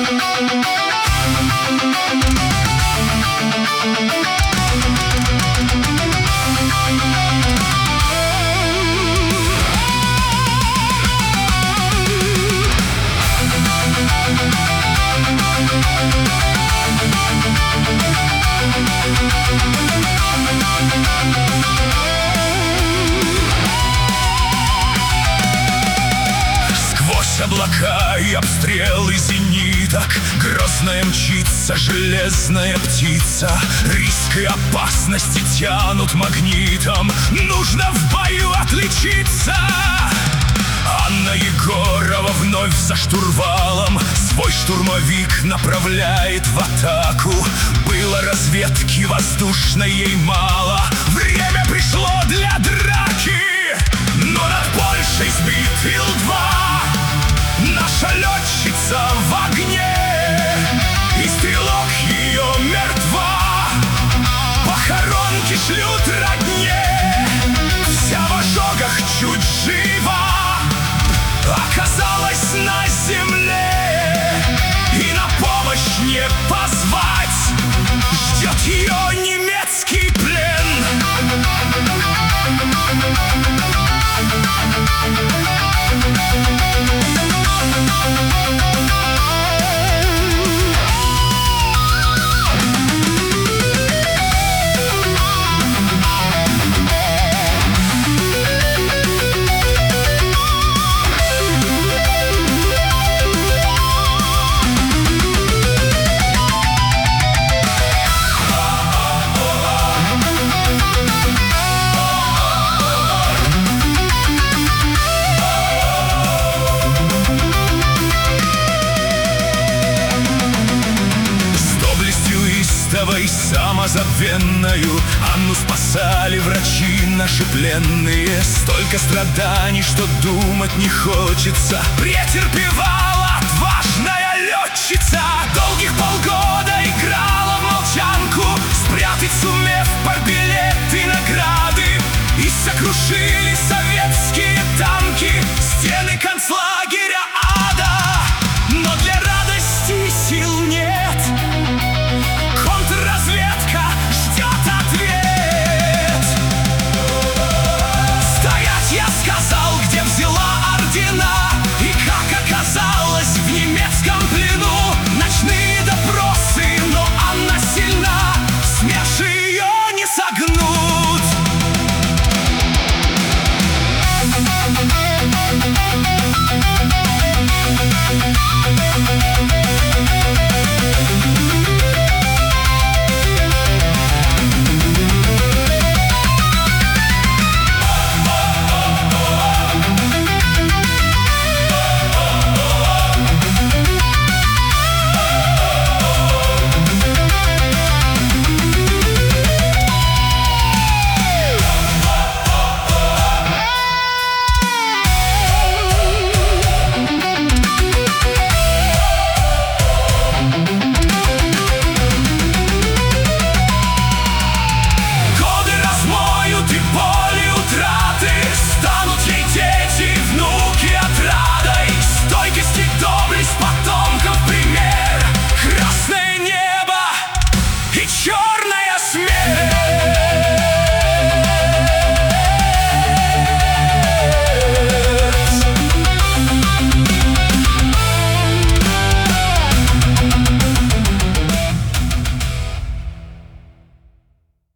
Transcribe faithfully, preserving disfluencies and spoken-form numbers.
Облака и обстрелы зениток, грозная мчится железная птица. Риск и опасности тянут магнитом, нужно в бою отличиться. Анна Егорова вновь за штурвалом, свой штурмовик направляет в атаку. Было разведки воздушной ей мало, время пришло для драки. Но над Польшей сбит Ил два, наша летчица в огне, и стрелок ее мертва. Похоронки шлют родне, вся в ожогах чуть жива. Оказалась на земле, и на помощь не позвать. Ждет ее немецкий плен. Самозабвенную Анну спасали врачи наши пленные. Столько страданий, что думать не хочется, претерпевала отважная летчица. Долгих полгода играла в молчанку, спрятать сумев побилеты награды и сокрушить